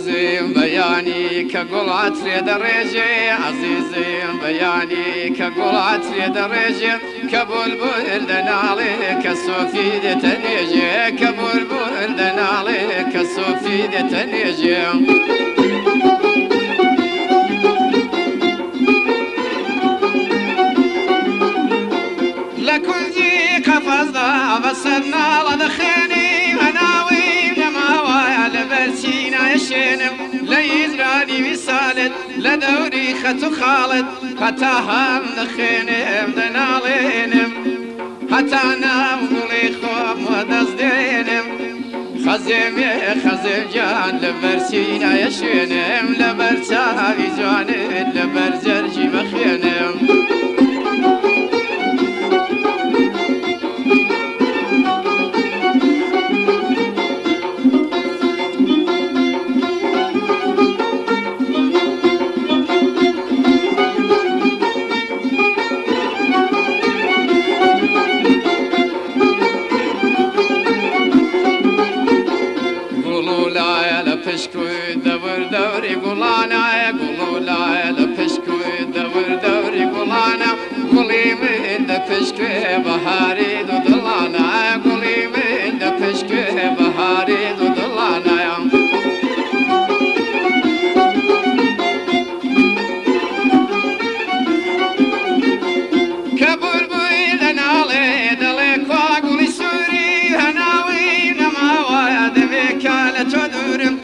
عزیزم بیانی که گل عطر درجه عزیزم بیانی که گل عطر درجه که بلبل دناله که صوفی دتنیجه که بلبل دناله که صوفی دتنیجه لكنزي قفزنا بسنا لدخيني هناوي لماوي لبرسينا يشينم ليزراني وسالت لدوري ختو خالد قتاهم دخينم دنالينم قتانا مولي خوب ودزدينم خزم جان لبرسينا يشينم لبرساوي جوانت لبرزرجي بخينم پشکوی دور دوری گلانا گلولا لپشکوی دور دوری گلانا گلی من پشکوی بهاری دو دلانا گلی من پشکوی بهاری دو دلانا کبر بوی لناله دل کاغلی سوری هناوی نماوی دبیکال تدورم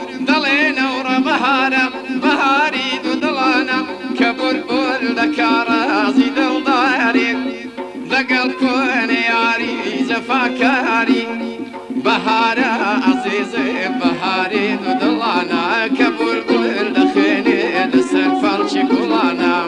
بهاري دودلانا كبر بول دكارازي دلداري دقل كون ياري زفاكاري بهارا عزيزي بهاري دودلانا كبر بول دخيني لسفر شكولانا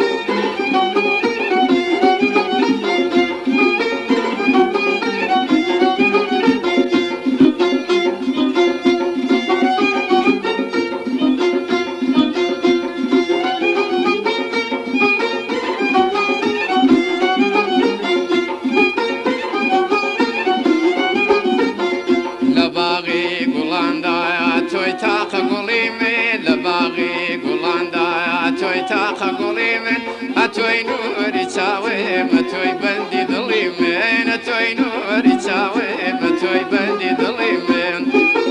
اتوي نوري تاوي اتوي بندي ظليمين اتوي نوري تاوي اتوي بندي ظليمين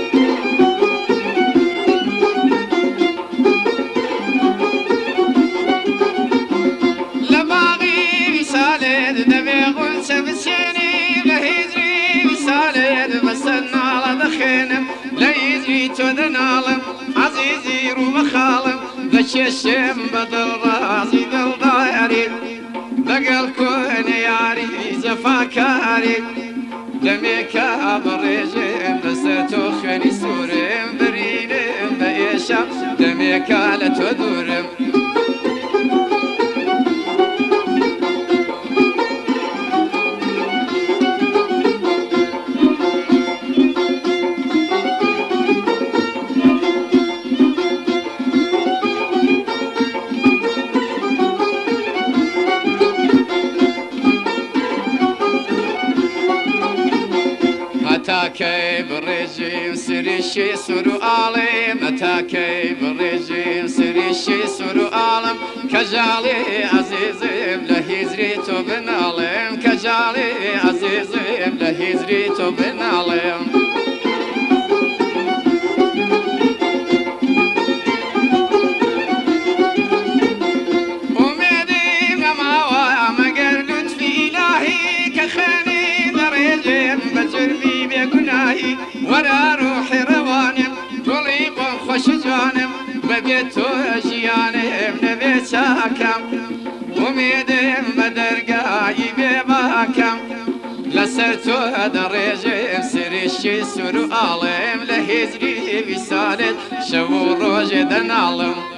لباغي رسالة دبيغ سبسيني لهيزري رسالة بسنا لدخينم لهيزري تودنالم عزيزي رومخالم بششم بدل راسي دل دايري دقل كون ياري زفاكاري دميكا بريجم لستو خني سورم برينم بيشم دميكا لتدورم متاكي بالرجيم سريشي سرو عالم متاكي بالرجيم سريشي سرو عالم كجالي عزيزي لهيزري تو بنالم كجالي عزيزي لهيزري تو بنالم أميدي مماوى مقر لطفي إلهي كخاني دريجين بجرمي بقناهي ورا روحي روانم قليبا خوش جانم ببيتو جيانم نبي ساكم أميدم بدرقاي بباكم لسرتو دريجم سريشي سرو عالم لهزري بسالت شو روج دنالم